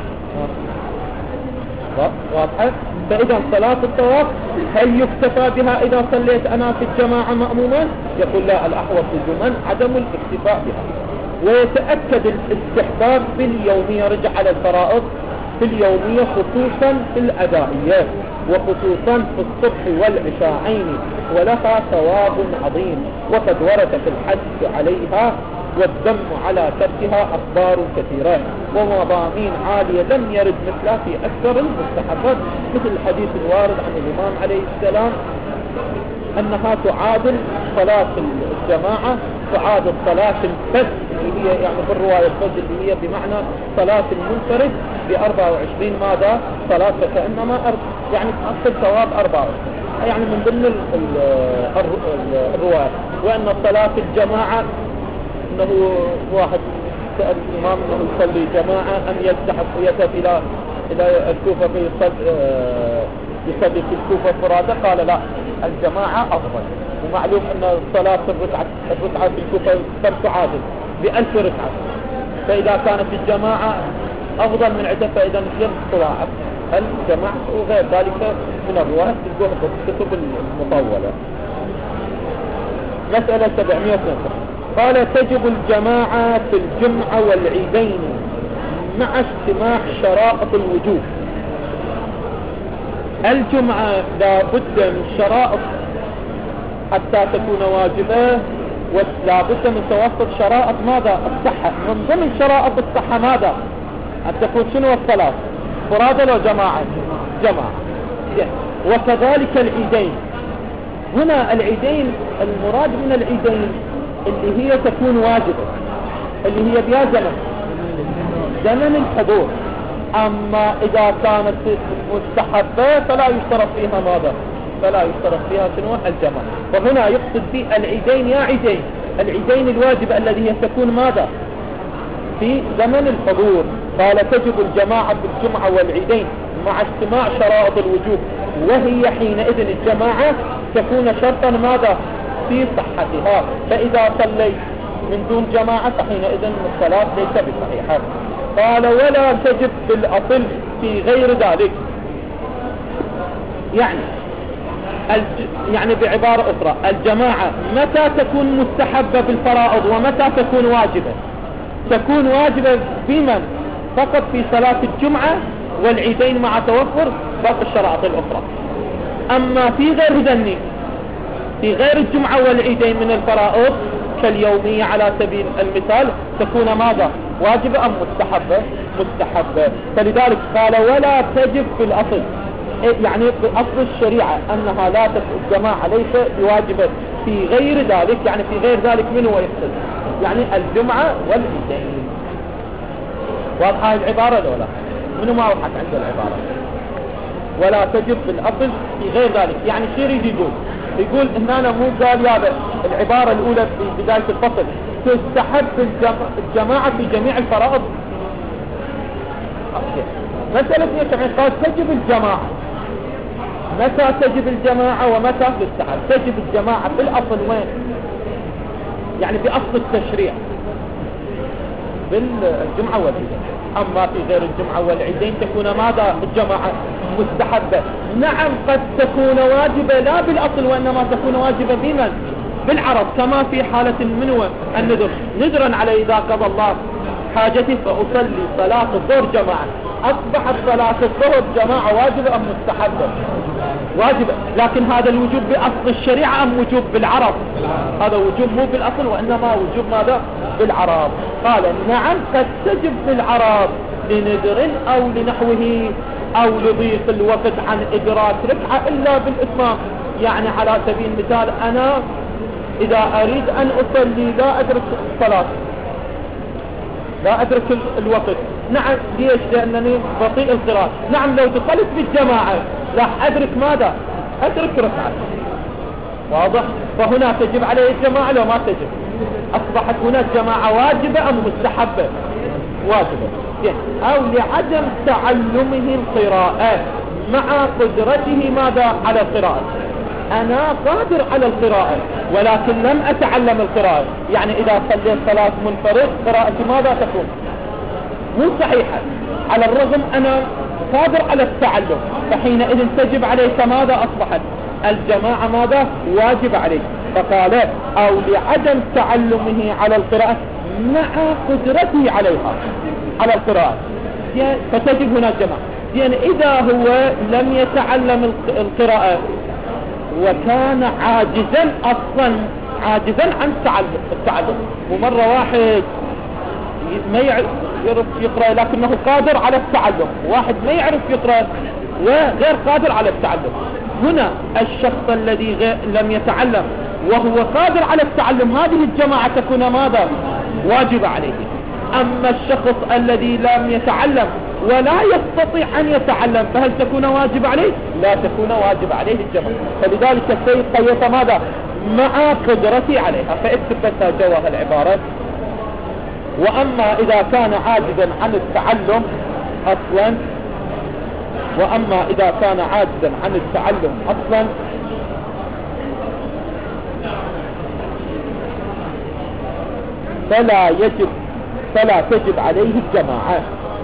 واضحة؟ فإذا صلاة الطواف هل يكتفى بها إذا صليت أنا في الجماعة مأموما؟ يقول لا، الأحوط لزوما عدم الاكتفاء بها. ويتأكد الاستحباب في اليومية. رجع على الفرائض في اليومية خصوصا في الأدائيات وخصوصا في الصبح والعشاءين، ولها ثواب عظيم وقد ورد في الحث عليها والذم على تركها أخبار كثيرة ومضامين عالية لم يرد مثلها في أكثر المستحبات، مثل الحديث الوارد عن الإمام عليه السلام أنها تعادل صلاة الجماعة تعادل صلاة الفذ اللي هي يعني في الرواية الفذ اللي هي بمعنى صلاة المنفرد بأربعة وعشرين ماذا؟ صلاة فكأنما يعني تحصل ثواب أربعة وعشرين، يعني من ضمن الرواية. وأن صلاة الجماعة انه واحد سأل الامام انه يصلي جماعة ام يلتحق ويذهب الى الى الكوفة فيصلي يصلي في الكوفة فرادى؟ قال لا، الجماعة افضل. ومعلوم ان صلاة الركعة الركعة في الكوفة كم تعادل بألف ركعة، فاذا كانت الجماعة افضل من عدة فاذا يصير تضاعف الجماعة وغير ذلك من الروايات تلقوها في الكتب المطولة. مسألة سبعمائة وثلاثة قال تجب الجماعة في الجمعة والعيدين مع اجتماع شرائط الوجوب. الجمعة لا بد من شرائط حتى تكون واجبة، ولا بد من توفر شرائط ماذا؟ الصحة. من ضمن شرائط الصحة ماذا؟ أن تكون شنو الصلاة؟ فرادى لو جماعة؟ جماعة. وكذلك العيدين. هنا العيدين المراد من العيدين اللي هي تكون واجبة اللي هي بها زمن زمن الحضور. أما إذا كانت مستحبة فلا يشترط فيها ماذا؟ فلا يشترط فيها شنو؟ الجماعة. وهنا يقصد في العيدين يا عيدين العيدين الواجبة الذي هي تكون ماذا؟ في زمن الحضور. قال تجب الجماعة في الجمعة والعيدين مع اجتماع شرائط الوجوب، وهي حينئذ الجماعة تكون شرطا ماذا؟ في صحتها. فإذا صليت من دون جماعة فحينئذ الصلاة ليس بصحيحة. قال ولا تجب بالأصل في غير ذلك. يعني الج... يعني بعبارة أخرى الجماعة متى تكون مستحبة في الفرائض ومتى تكون واجبة؟ تكون واجبة بمن؟ فقط في صلاة الجمعة والعيدين مع توفر باقي الشرائط الأخرى. أما في غير ذني في غير الجمعة والعيدين من الفرائض كاليومية على سبيل المثال تكون ماذا؟ واجبة أم مستحبة؟ مستحبة. فلذلك قال ولا تجب في الأصل، يعني بأصل الشريعة أنها لا تكون الجماعة ليس بواجبة في غير ذلك، يعني في غير ذلك من هو يحصل؟ يعني الجمعة والعيدين. واضحة العبارة لولا؟ منو ما وضحت عنده العبارة؟ ولا تجب في الأصل في غير ذلك، يعني شو يريد يقول؟ يقول هنا مو قال يا العبارة الأولى في بداية الفصل تستحب الجماعة في جميع الفرائض. مسألة يتعين قال تجب الجماعة. متى تجب الجماعة ومتى تستحب؟ تجب الجماعة في الأصل وين؟ يعني في أصل التشريع بالجمعة والعيدين. أما في غير الجمعة والعيدين تكون ماذا؟ الجماعة مستحبة. نعم قد تكون واجبة لا بالأصل وإنما تكون واجبة بمن؟ بالعرض، كما في حالة المنوى النذر، نذرا على إذا قضى الله حاجتي فأصلي صلاة الظهر جماعة. أصبحت صلاة الظهر جماعة واجبة أم مستحبة؟ واجبة. لكن هذا الوجوب بأصل الشريعة أم وجوب بالعرض؟ هذا وجوب مو بالأصل وإنما وجوب ماذا؟ بالعرض. قال نعم قد تجب بالعرض لنذر أو لنحوه أو لضيق الوقت عن إدراك ركعة إلا بالإتمام. يعني على سبيل المثال أنا إذا أريد أن أصلي لا أدرك الصلاة لا أدرك الوقت، نعم ليش؟ لأنني بطيء القراءة. نعم لو دخلت بالجماعة راح أدرك ماذا؟ أدرك ركعة. واضح؟ فهنا تجب عليه الجماعة لو ما تجب؟ أصبحت هنا الجماعة واجبة أم مستحبة؟ واجبة. أو لعدم تعلمه القراءة مع قدرته ماذا؟ على القراءة. أنا قادر على القراءة ولكن لم أتعلم القراءة، يعني إذا صليت صلاة منفرد قراءتي ماذا تكون؟ مو صحيحة، على الرغم أنا قادر على التعلم، فحينئذ تجب عليك ماذا؟ أصبحت الجماعة ماذا؟ واجب عليك. فقال أو لعدم تعلمه على القراءة مع قدرته عليها على القراءة، فتجب هنا الجماعة. يعني إذا هو لم يتعلم القراءة وكان عاجزا أصلا عاجزا عن التعلم، ومرة واحد ما يعرف يقرأ لكنه قادر على التعلم، واحد ما يعرف يقرأ وغير قادر على التعلم، هنا الشخص الذي لم يتعلم وهو قادر على التعلم هذه الجماعة تكون ماذا؟ واجب عليه. أما الشخص الذي لم يتعلم ولا يستطيع أن يتعلم فهل تكون واجب عليه؟ لا تكون واجب عليه الجماعة. فلذلك السيد قيط ماذا؟ مع قدرتي عليها. فاكتب بس جواه العبارة. وأما إذا كان عاجزا عن التعلم أصلا وأما إذا كان عاجزا عن التعلم أصلا فلا يجب فلا تجب عليه الجماعة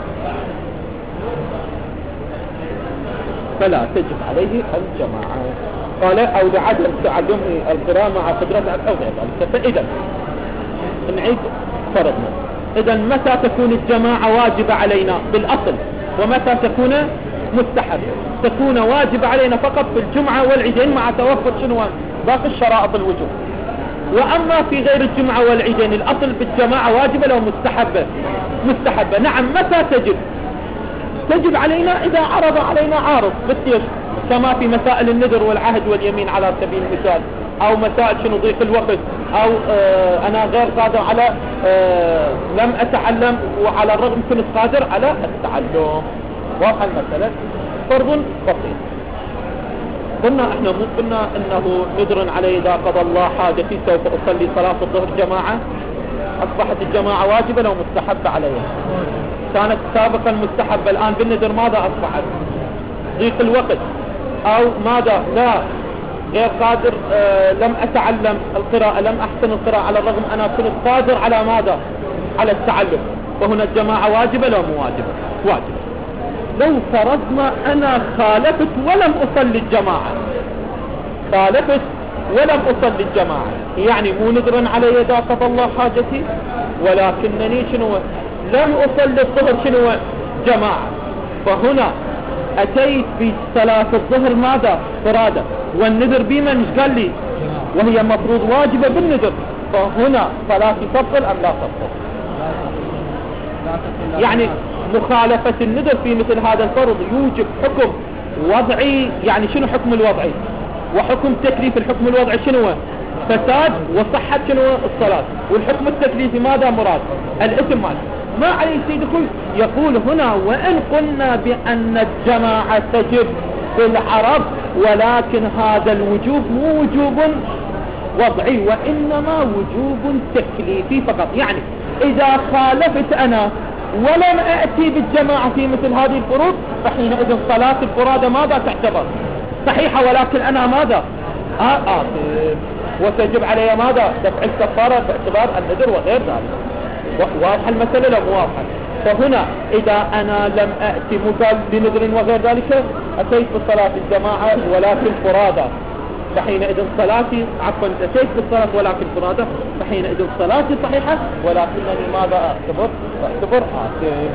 فلا تجب عليه الجماعة. قال أو لعدم تعلمه القراءة مع قدرته أو غير ذلك. فإذا نعيد فرضنا، إذا متى تكون الجماعة واجبة علينا بالأصل ومتى تكون مستحب؟ تكون واجبة علينا فقط في الجمعة والعيدين مع توفر شنو باقي الشرائط الوجوب. وأما في غير الجمعة والعيدين الأصل بالجماعة واجبة لو مستحبة؟ مستحبة. نعم متى تجب؟ تجب علينا إذا عرض علينا عارض، مثل كما في مسائل النذر والعهد واليمين على سبيل المثال، أو مسائل شنو ضيق الوقت، أو آه أنا غير قادر على آه لم أتعلم وعلى الرغم كنت قادر على التعلم. واضح المسألة؟ فرض بسيط. قلنا احنا مو قلنا انه نذر علي اذا قضى الله حاجتي سوف اصلي صلاة الظهر جماعة؟ اصبحت الجماعة واجبة لو مستحبة عليها؟ كانت سابقا مستحبة، الان بالنذر ماذا اصبحت؟ ضيق الوقت او ماذا؟ لا غير قادر، آه لم اتعلم القراءة، لم احسن القراءة على الرغم انا كنت قادر على ماذا؟ على التعلم. فهنا الجماعة واجبة لو مو واجبة؟ واجبة. لو فرضنا انا خالفت ولم اصلي الجماعة، خالفت ولم اصلي الجماعة، يعني مو نذرا علي اذا قضى الله حاجتي ولكنني شنو لم اصلي الظهر شنو جماعة، فهنا أتيت في صلاة الظهر ماذا؟ فرادة، والنذر بمن؟ ايش قال لي؟ وهي مفروض واجبة بالنذر، فهنا صلاتي تبطل أم لا تبطل؟ يعني مخالفة النذر في مثل هذا الفرض يوجب حكم وضعي. يعني شنو حكم الوضعي وحكم تكليف؟ الحكم الوضعي شنو؟ فساد وصحة شنو؟ الصلاة. والحكم التكليفي ماذا مراد؟ الاسم ماذا؟ ما عليه سيد يقول يقول هنا وإن قلنا بأن الجماعة تجب بالعرب، ولكن هذا الوجوب مو وجوب وضعي وإنما وجوب تكليفي فقط. يعني إذا خالفت أنا ولم أأتي بالجماعة في مثل هذه الفروض، فحينئذ صلاة الفرادة ماذا تعتبر؟ صحيحة، ولكن أنا ماذا؟ آه آه وتجب علي ماذا؟ دفع الكفارة باعتبار النذر وغير ذلك. واضحة المسألة لا مو واضحة؟ فهنا إذا أنا لم أأتي مقال بنذر وغير ذلك، أتيت بصلاة الجماعة ولكن فرادة، فحينئذ صلاتي عفوا أتيت بالصلاة ولكن فرادة، فحينئذ صلاتي صحيحة، ولكنني ماذا أعتبر؟ أعتبر آثم.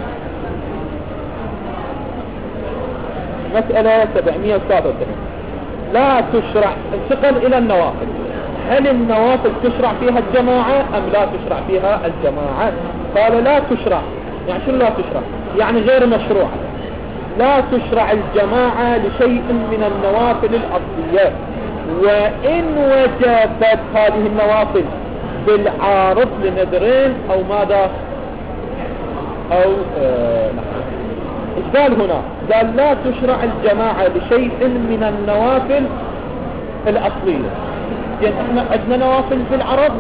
مسألة سبعمائة وسبعة وثلاثين. لا تشرع انتقل إلى النوافل. هل النوافل تشرع فيها الجماعة أم لا تشرع فيها الجماعة؟ قال لا تشرع. يعني شنو لا تشرع؟ يعني غير مشروعة. لا تشرع الجماعة لشيء من النوافل الأصلية، وإن وجبت هذه النوافل بالعارض لنذرين أو ماذا أو آه ايش قال هنا؟ قال لا تشرع الجماعة لشيء من النوافل الأصلية. يعني احنا عندنا نوافل بالعرض،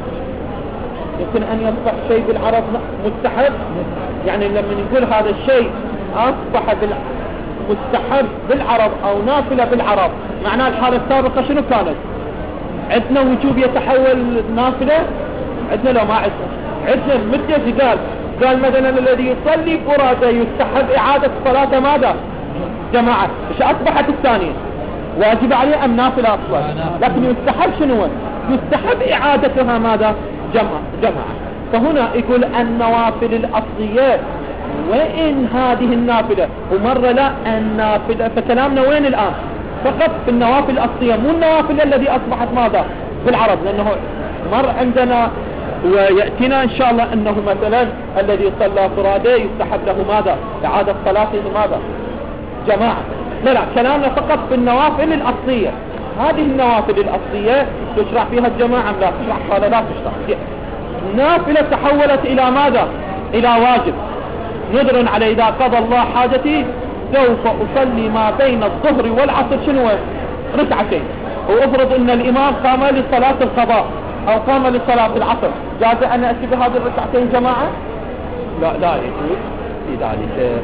يمكن ان يصبح شيء بالعرض مستحب. يعني لما نقول هذا الشيء اصبح مستحب بالعرض او نافلة بالعرض، معناه الحالة السابقة شنو كانت؟ عندنا وجوب يتحول نافلة؟ عندنا لو ما عندنا عندنا مثل قال قال مثلا الذي يصلي فرادى يستحب اعادة صلاة ماذا؟ جماعة. ايش اصبحت الثانية؟ واجب عليه ام نافلة اصلا؟ لكن يستحب شنو؟ يستحب اعادتها ماذا؟ جماعة. جماعة. فهنا يقول النوافل الاصلية وإن هذه النافلة، ومرة لا النافلة، فكلامنا وين الآن؟ فقط في النوافل الأصلية، مو النوافل الذي أصبحت ماذا؟ بالعرض. لأنه مر عندنا ويأتينا إن شاء الله أنه مثلا الذي صلى فرادى يستحب له ماذا؟ إعادة صلاته ماذا؟ جماعة. لا لا كلامنا فقط في النوافل الأصلية. هذه النوافل الأصلية تشرع فيها الجماعة لا تشرع؟ قال لا تشرع. نافلة تحولت إلى ماذا؟ إلى واجب. نذر على إذا قضى الله حاجتي سوف أصلي ما بين الظهر والعصر شنو؟ ركعتين. وأفرض أن الإمام قام لصلاة القضاء أو قام لصلاة العصر، جاز أن أتي بهذه الركعتين جماعة؟ لا لا يجوز في ذلك.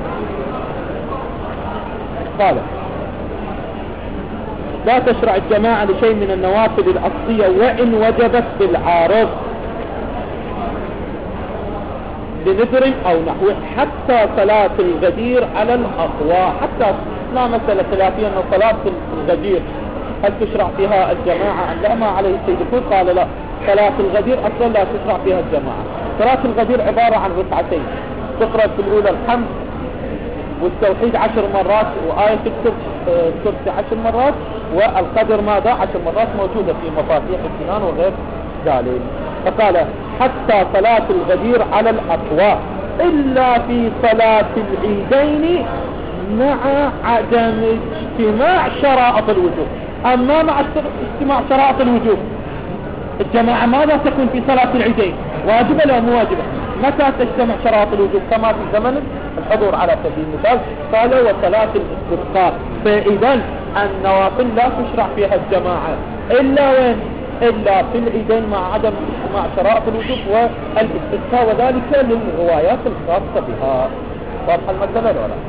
قال لا تشرع الجماعة لشيء من النوافل الأصلية وإن وجبت بالعارض بنذر أو نحوه، حتى صلاة الغدير على الأقوى. حتى لا مسألة خلافية أن صلاة الغدير هل تشرع فيها الجماعة أم لا؟ ما عليه السيد الكل قال لا، صلاة الغدير أصلا لا تشرع فيها الجماعة. صلاة الغدير عبارة عن ركعتين، تقرأ في الأولى الحمد والتوحيد عشر مرات، وآية الكرسي عشر مرات، والقدر ماذا؟ عشر مرات، موجودة في مفاتيح الجنان وغير ذلك. فقال حتى صلاة الغدير على الأقوى إلا في صلاة العيدين مع عدم اجتماع شرائط الوجوب. أما مع اجتماع شرائط الوجوب الجماعة ماذا تكون في صلاة العيدين؟ واجبة لا مو واجبة؟ متى تجتمع شرائط الوجوب؟ كما في زمن الحضور على سبيل المثال. قال وصلاة الاستسقاء. فإذا النوافل لا تشرع فيها الجماعة إلا وين؟ إلا في العيدين مع عدم اجتماع شرائط الوجوب والاستسقاء، وذلك للروايات الخاصة بها. واضحة المسألة ولا لا؟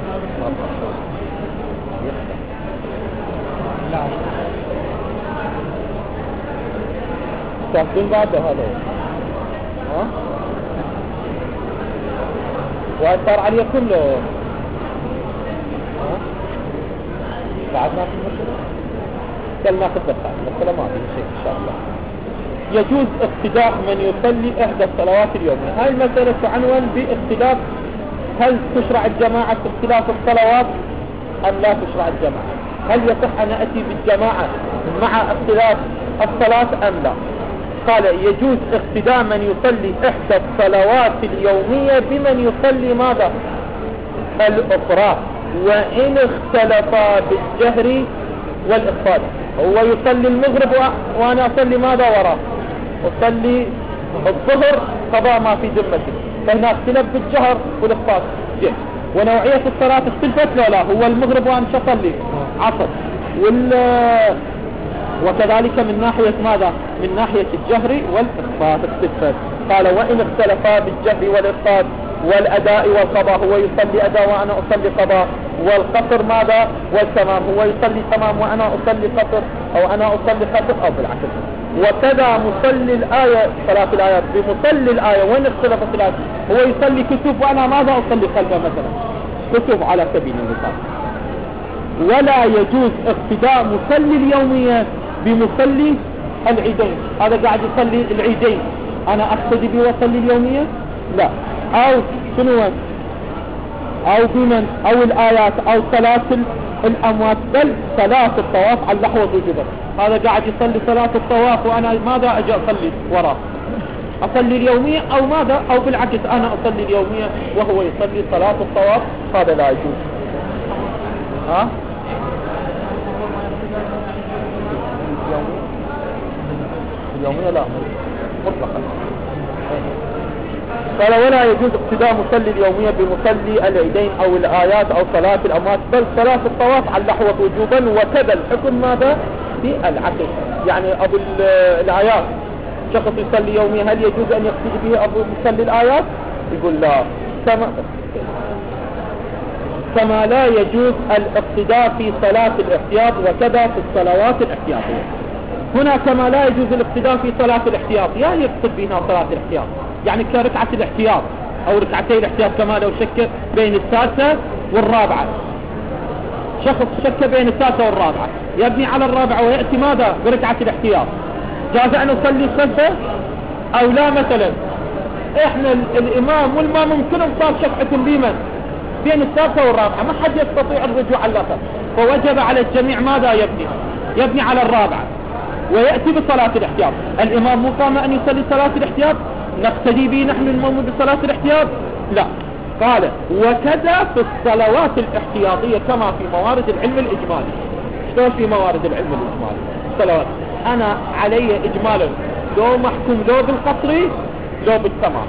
تحصيل بعد هذا ها؟ وأثر عليه كله ها؟ بعدنا في المسألة كلنا في الدخل المسألة ما في شيء إن شاء الله. يجوز اقتداء من يصلي إحدى الصلوات اليومية. هاي المسألة تعنون باختلاف هل تشرع الجماعة في اختلاف الصلوات أم لا تشرع الجماعة؟ هل يصح أن أتي بالجماعة مع اختلاف الصلاة أم لا؟ قال يجوز اقتداء من يصلي إحدى الصلوات اليومية بمن يصلي ماذا؟ الأخرى، وإن اختلفا بالجهر والإخفاء. هو يصلي المغرب وأنا أصلي ماذا وراه؟ أصلي الظهر قضاء ما في ذمتي، فهنا اختلف بالجهر والإخفاء جه. ونوعية الصلاة اختلفت لا لا، هو المغرب وأنا أصلي عصر وال وكذلك من ناحية ماذا؟ من ناحية الجهر والإخفاء اختلفت. قال وإن اختلفا بالجهر والإخفاء والأداء والقضاء، هو يصلي أداء وأنا أصلي قضاء، والقصر ماذا؟ والتمام، هو يصلي تمام وأنا أصلي قصر، أو أنا أصلي قصر أو بالعكس. وكذا مصلي الآية، صلاة الآيات بمصلي الآية وإن اختلفت الآية، هو يصلي كتب وأنا ماذا أصلي خلفه مثلا؟ كتب على سبيل المثال. ولا يجوز اقتداء مصلي اليومية بمصلي العيدين، هذا قاعد يصلي العيدين أنا أقتدي به وأصلي اليومية؟ لا. أو شنو؟ أو بمن؟ أو الآيات، أو صلاة الأموات، بل صلاة الطواف على اللحوة وجوبا. هذا قاعد يصلي صلاة الطواف وأنا ماذا أجي أصلي وراه؟ أصلي اليومية أو ماذا؟ أو بالعكس أنا أصلي اليومية وهو يصلي صلاة الطواف، هذا لا يجوز. ها؟ اليومية لا مطلقا. قال ولا يجوز اقتداء مصلي اليومية بمصلي العيدين أو الآيات أو صلاة الأموات، بل صلاة الطواف على اللحوة وجوبا. وكذا الحكم ماذا؟ في العكس. يعني أبو الآيات شخص يصلي يومية، هل يجوز أن يقتدي به أبو مصلي الآيات؟ يقول لا. كما كما لا يجوز الاقتداء في صلاة الاحتياط، وكذا في الصلوات الاحتياطية. هنا كما لا يجوز الاقتداء في صلاة الاحتياط، يعني يقصد بنا صلاة الاحتياط يعني كركعة الاحتياط أو ركعتي الاحتياط، كما لو شك بين الثالثة والرابعة، شخص شك بين الثالثة والرابعة يبني على الرابعة ويأتي ماذا؟ بركعة الاحتياط، جاز أن نصلي خلفه أو لا؟ مثلا إحنا الإمام والمأموم كلهم صار شفعة بمن؟ بين الثالثة والرابعة، ما حد يستطيع الرجوع على الأثر، فوجب على الجميع ماذا يبني؟ يبني على الرابعة ويأتي بصلاة الاحتياط. الإمام مو قام أن يصلي صلاة الاحتياط، نقتدي به نحن المأموم بصلاة الاحتياط؟ لا. قال وكذا في الصلوات الاحتياطية كما في موارد العلم الإجمالي. شلون في موارد العلم الإجمالي؟ الصلوات أنا علي إجمالا لو محكوم لو بالقصر لو بالتمام،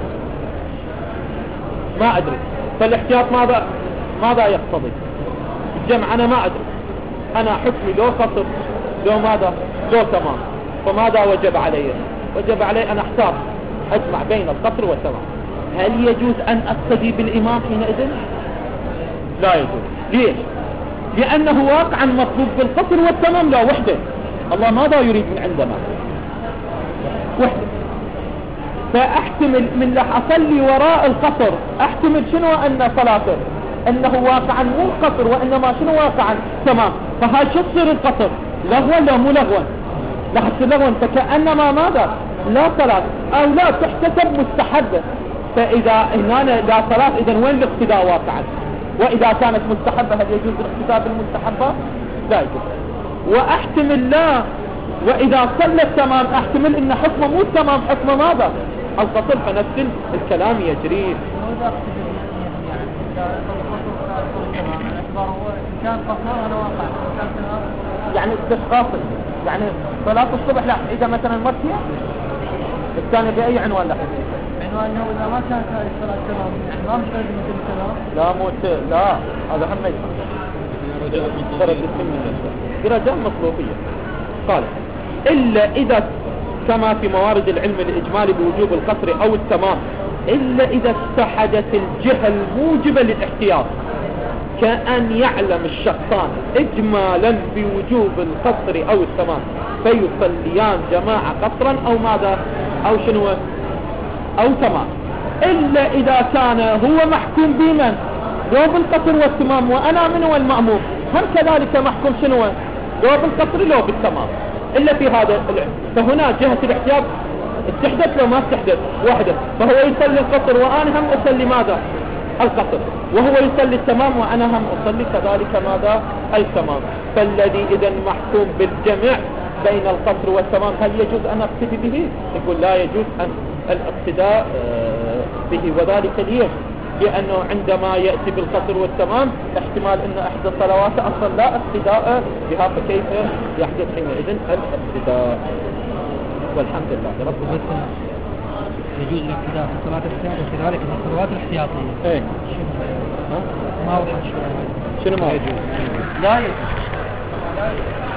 ما أدري. فالاحتياط ماذا ماذا يقتضي؟ الجمع أنا ما أدري، أنا حكمي لو قصر لو ماذا لو تمام، فماذا وجب علي؟ وجب علي أن أحتاط أجمع بين القصر والتمام. هل يجوز أن أقتدي بالإمام حينئذ؟ لا يجوز. ليش؟ لأنه واقعا مطلوب بالقصر والتمام لا وحده. الله ماذا يريد من عندنا؟ وحده. فأحتمل من لح أصلي وراء القصر أحتمل شنو أن صلاته أنه واقعا مو قصر وإنما شنو واقعا تمام، فهل شو تصير القصر؟ لغوا لا مو لغوا؟ لا تصير لغوا، فكأنما ماذا؟ لا صلاة أو لا تحتسب مستحبة. فإذا هنا لا صلاة، إذا وين الاقتداء واقعا؟ وإذا كانت مستحبة هل يجوز الاقتداء بالمستحبة؟ لا يجوز. وأحتمل لا، وإذا صلت تمام أحتمل إن حكمه مو تمام، حكمه ماذا؟ القصر، فنفس الكلام يجري. يعني استشخاص، يعني صلاة الصبح لا إذا مثلا مرتية الثانية بأي عنوان لحظة؟ عنوانه إذا ما كانت هذه الصلاة تمام يعني ما مش لازم مثل التمام. لا مو لا، هذا هم يفهم درجة مطلوبية. قال إلا إذا كما في موارد العلم الإجمالي بوجوب القصر أو التمام، إلا إذا اتحدت الجهة الموجبة للاحتياط، كأن يعلم الشخصان إجمالا بوجوب القصر أو التمام فيصليان جماعة قصرا أو ماذا أو شنو أو تمام. إلا إذا كان هو محكوم بمن؟ لو بالقصر والتمام وأنا من هو المأموم هم كذلك محكوم شنو؟ لو بالقصر لو بالتمام. إلا في هذا العلم، فهنا جهة الاحتياط استحدث لو ما استحدث واحدة، فهو يصلي القصر وأنا هم أصلي ماذا؟ القصر، وهو يصلي التمام وأنا هم أصلي كذلك ماذا؟ التمام. فالذي إذا محكوم بالجمع بين القصر والتمام هل يجوز أن أقتدي به؟ يقول لا يجوز أن الاقتداء به. وذلك ليه؟ لأنه عندما يأتي بالقصر والتمام احتمال أن أحد الصلوات أصلا لا اقتداء بها، فكيف يحدث حينئذ الاقتداء؟ والحمد لله رب العالمين. يجوز الاقتداء في الصلاة الاحتياطية وكذلك في الصلوات الاحتياطية. ايه ما وضح شوية. شنو ما يجوز؟ لا يجوز.